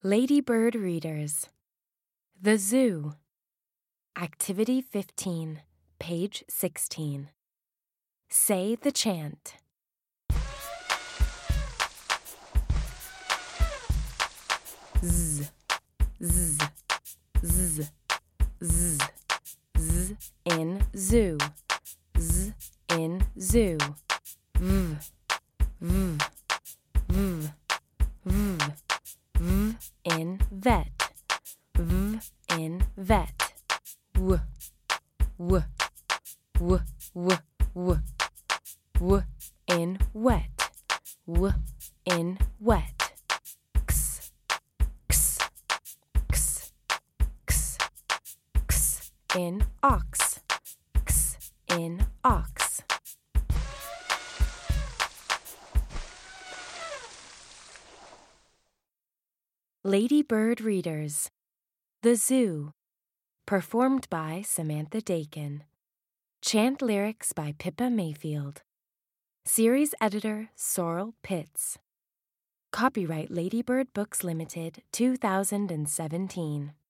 Ladybird Readers. The Zoo. Activity 15, page 16. Say the chant. Z, z, z, z, z in zoo. Z in zoo. V, v, v, v, v in vet. V in vet. W, w, w, w, w. W in wet. W in wet. X, x, x, x, x in ox. X in ox. Ladybird Readers. The Zoo. Performed by Samantha Dakin. Chant lyrics by Pippa Mayfield. Series editor Sorrel Pitts. Copyright Ladybird Books Limited, 2017.